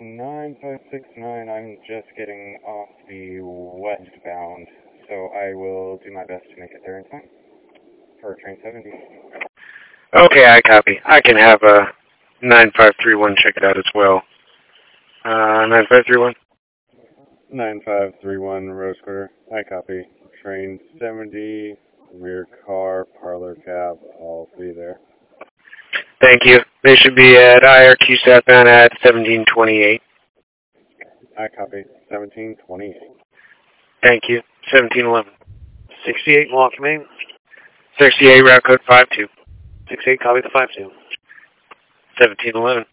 9569, I'm just getting off the westbound, so I will do my best to make it there in time for train 70. Okay, I copy. I can have 9531 check it out as well. 9531? 9531, Rose Quarter. I copy. Train 70, rear car, parlor cab, I'll be there. Thank you. They should be at IRQ southbound at 1728. I copy. 1728. Thank you. 1711. 68 Walk Main. 68 route code 52. 68 copy the 52. 1711.